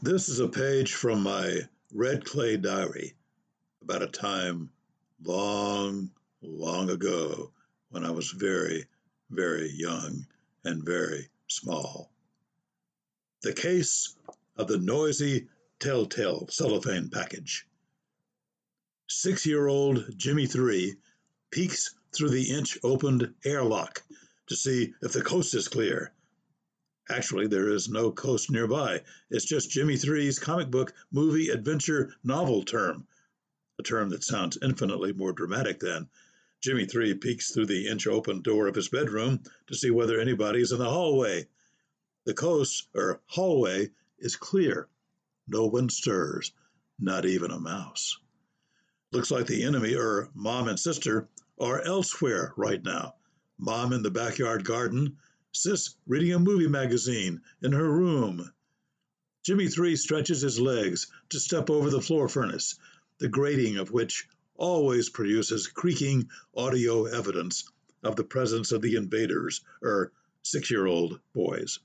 This is a page from my red clay diary about a time long, long ago when I was very, very young and very small. The case of the noisy telltale cellophane package. 6-year-old Jimmy 3 peeks through the inch-opened airlock to see if the coast is clear. Actually, there is no coast nearby. It's just Jimmy 3's comic book movie adventure novel term, a term that sounds infinitely more dramatic than Jimmy 3 peeks through the inch-open door of his bedroom to see whether anybody's in the hallway. The coast, or hallway, is clear. No one stirs, not even a mouse. Looks like the enemy, or mom and sister, are elsewhere right now. Mom in the backyard garden, Sis reading a movie magazine in her room. Jimmy 3 stretches his legs to step over the floor furnace, the grating of which always produces creaking audio evidence of the presence of the invaders, or 6-year-old boys.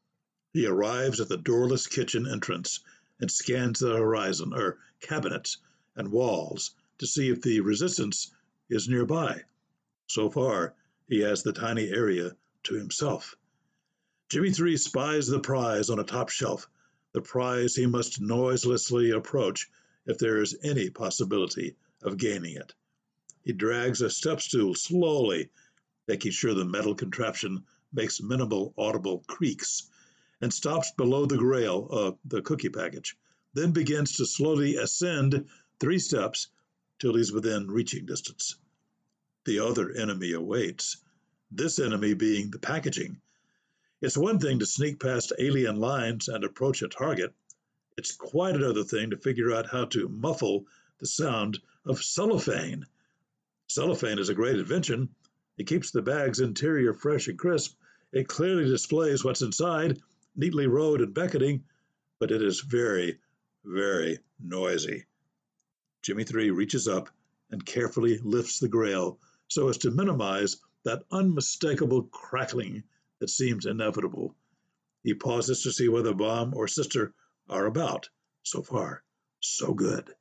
He arrives at the doorless kitchen entrance and scans the horizon, or cabinets, and walls to see if the resistance is nearby. So far, he has the tiny area to himself. Jimmy 3 spies the prize on a top shelf, the prize he must noiselessly approach if there is any possibility of gaining it. He drags a step stool slowly, making sure the metal contraption makes minimal audible creaks, and stops below the grail of the cookie package, then begins to slowly ascend 3 steps till he's within reaching distance. The other enemy awaits, this enemy being the packaging. It's one thing to sneak past alien lines and approach a target. It's quite another thing to figure out how to muffle the sound of cellophane. Cellophane is a great invention. It keeps the bag's interior fresh and crisp. It clearly displays what's inside, neatly rolled and beckoning, but it is very, very noisy. Jimmy 3 reaches up and carefully lifts the grail so as to minimize that unmistakable crackling that seems inevitable. He pauses to see whether mom or sister are about. So far, so good.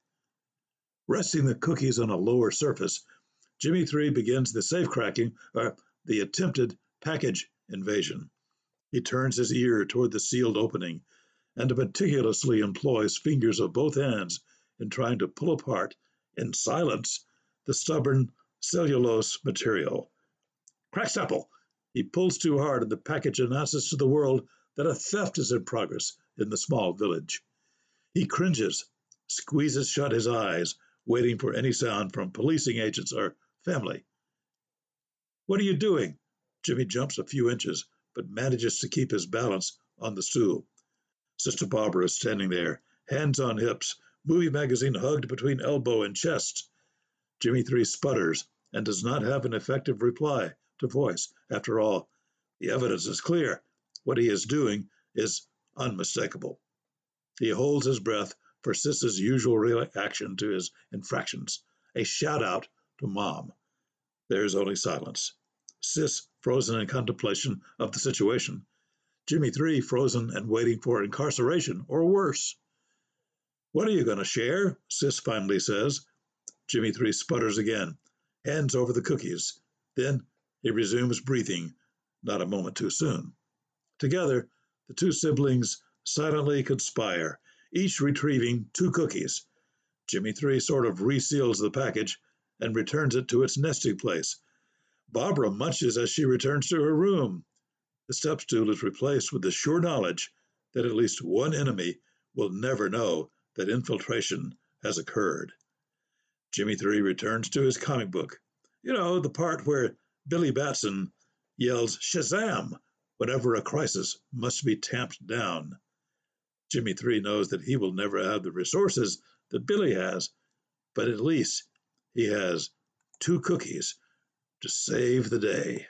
Resting the cookies on a lower surface, Jimmy 3 begins the safe cracking, or the attempted package invasion. He turns his ear toward the sealed opening and meticulously employs fingers of both hands in trying to pull apart, in silence, the stubborn cellulose material. Crackstapple! He pulls too hard and the package announces to the world that a theft is in progress in the small village. He cringes, squeezes shut his eyes, waiting for any sound from policing agents or family. What are you doing? Jimmy jumps a few inches, but manages to keep his balance on the stool. Sister Barbara is standing there, hands on hips, movie magazine hugged between elbow and chest. Jimmy 3 sputters and does not have an effective reply to voice. After all, the evidence is clear. What he is doing is unmistakable. He holds his breath for Sis's usual reaction to his infractions, a shout-out to Mom. There is only silence. Sis frozen in contemplation of the situation. Jimmy 3 frozen and waiting for incarceration, or worse. What are you going to share? Sis finally says. Jimmy 3 sputters again, hands over the cookies. Then he resumes breathing, not a moment too soon. Together, the 2 siblings silently conspire, each retrieving 2 cookies. Jimmy 3 sort of reseals the package and returns it to its nesting place. Barbara munches as she returns to her room. The step stool is replaced with the sure knowledge that at least one enemy will never know that infiltration has occurred. Jimmy 3 returns to his comic book. You know, the part where Billy Batson yells Shazam whenever a crisis must be tamped down. Jimmy 3 knows that he will never have the resources that Billy has, but at least he has 2 cookies to save the day.